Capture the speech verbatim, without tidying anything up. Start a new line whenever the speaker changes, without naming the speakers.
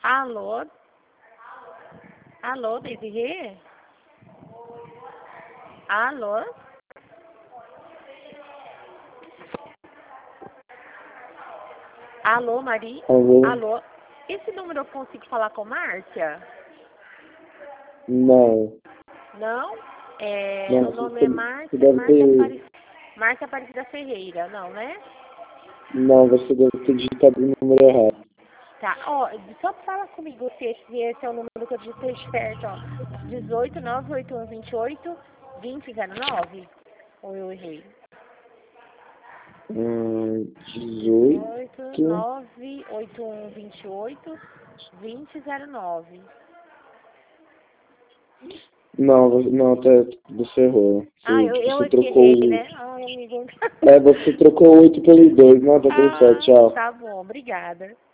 Alô? Alô, Desirê? Alô? Alô, Maria?
Alô?
Alô? Esse número eu consigo falar com Márcia?
Não.
Não? É,
Não,
o nome
você,
é
você
Márcia,
deve
Márcia,
ter...
Apare... Márcia Aparecida Ferreira, não, né?
Não, você deve ter digitado o número errado.
Tá, ó, só fala comigo se esse, esse é o número que eu digitei certo, ó. dezoito, nove oito um, vinte e oito, vinte zero nove. Ou eu errei?
Hum,
dezoito,
dezoito...
nove oito um, vinte e oito, vinte zero nove.
Não, você- não, tá, você errou.
Ah,
Você,
eu, eu
você
é que
trocou...
errei,
o-
né? Ai, amigo.
É, você trocou oito pelo dois. Não, tá tudo certo,
Ah,
tchau.
tá bom, obrigada.